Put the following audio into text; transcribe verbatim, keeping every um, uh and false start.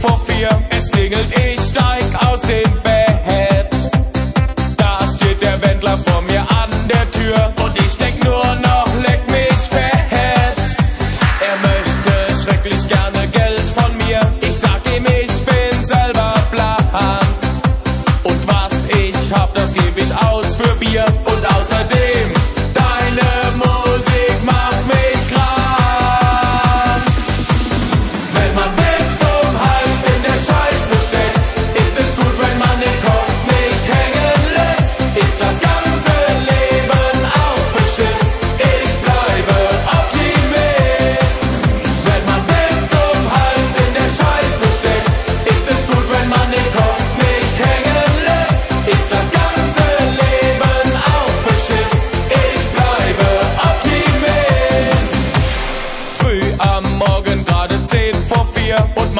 vor vier. Es klingelt, ich steig aus dem Bett. Da steht der Wendler vor mir an der Tür und ich denk nur noch, leck mich fett. Er möchte schrecklich gerne Geld von mir. Ich sag ihm, ich bin selber blank. Und was ich hab, das geb ich aus für Bier. Und außerdem, deine Musik macht mich krank. Wenn man bis zum Hals in der Scheiße steckt, ist es gut, wenn man den Kopf nicht hängen lässt. Ist das ganze Leben auch Beschiss? Ich bleibe Optimist. Wenn man bis zum Hals in der Scheiße steckt, ist es gut, wenn man den Kopf nicht hängen lässt. Ist das ganze Leben auch Beschiss? Ich bleibe Optimist. Früh am Morgen, gerade zehn vor vier und